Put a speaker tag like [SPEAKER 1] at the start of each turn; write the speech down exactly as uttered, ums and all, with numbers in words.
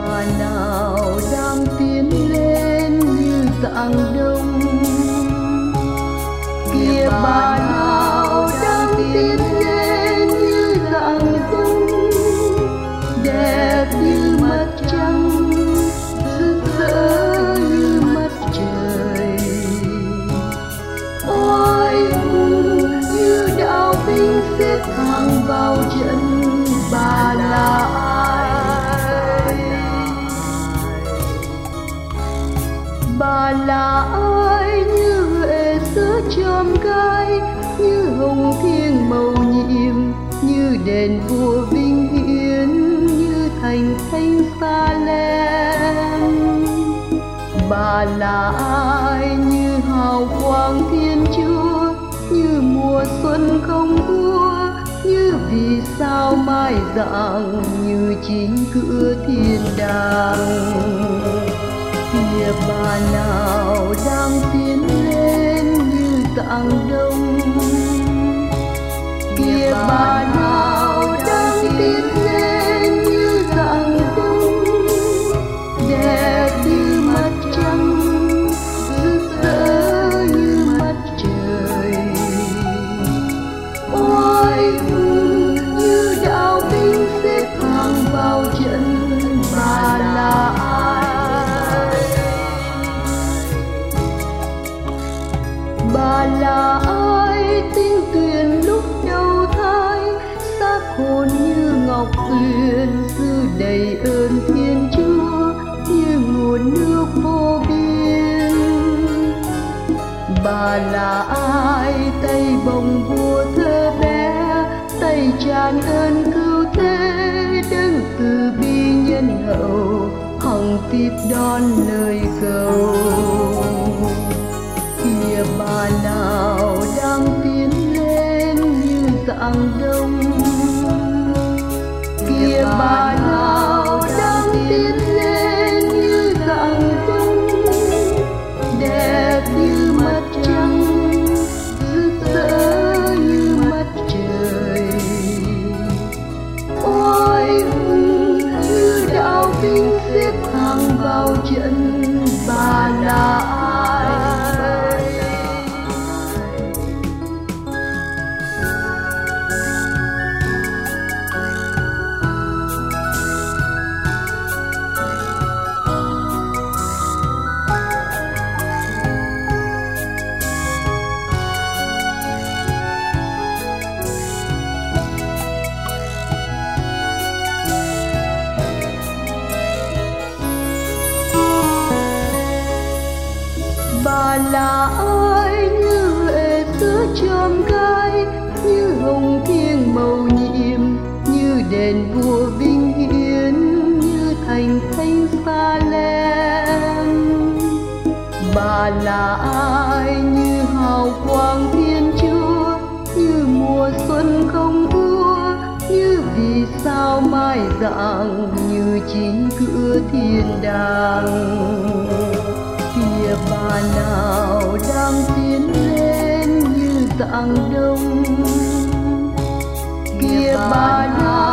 [SPEAKER 1] bà nào đang tiến lên như dạng đông, kìa bà nào đang tiến lên như dạng đông, đẹp như mặt trăng, rực rỡ như mặt trời. Ôi như đạo binh xếp hàng vào trận, bà là ai? Bà là ai? Như huệ giữa chòm gai, như hồng thiêng mầu nhiệm, như đền vua vinh hiến, như thành thánh Sa-lem. Bà là ai? Như hào quang Thiên Chúa, như mùa xuân không vua, như vì sao mai rạng, như chính cửa thiên đàng. Kìa bà nào đang tiến lên như dạng đông, kìa bà nào đang tiến lên như dạng đông, đẹp như mặt trăng, rực rỡ như mặt trời. Ôi như đạo binh xếp hàng vào trận, bà là ai? Bà là ai? Tinh tuyền lúc đầu thai, xác hồn như ngọc tuyền, dư đầy ơn Thiên Chúa, như nguồn nước vô biên. Bà là ai? Tay bồng vua thơ bé, tay tràn ơn cứu thế, đấng từ bi nhân hậu, hằng tiếp đón lời cầu. Kìa bà nào đang tiến lên như dạng đông, kìa bà nào đang tiến lên như dạng đông, đẹp như mặt trăng, rực rỡ như mặt trời. Ôi như đạo binh xếp hàng vào trận, bà là ai? Bà là ai? Như huệ giữa chòm gai, như hồng thiêng mầu nhiệm, như đền vua vinh hiến, như thành thánh Sa-lem. Bà là ai? Như hào quang Thiên Chúa, như mùa xuân không vua, như vì sao mai rạng, như chính cửa thiên đàng. Kìa bà nào đang tiến lên như dạng đông, kìa bà nào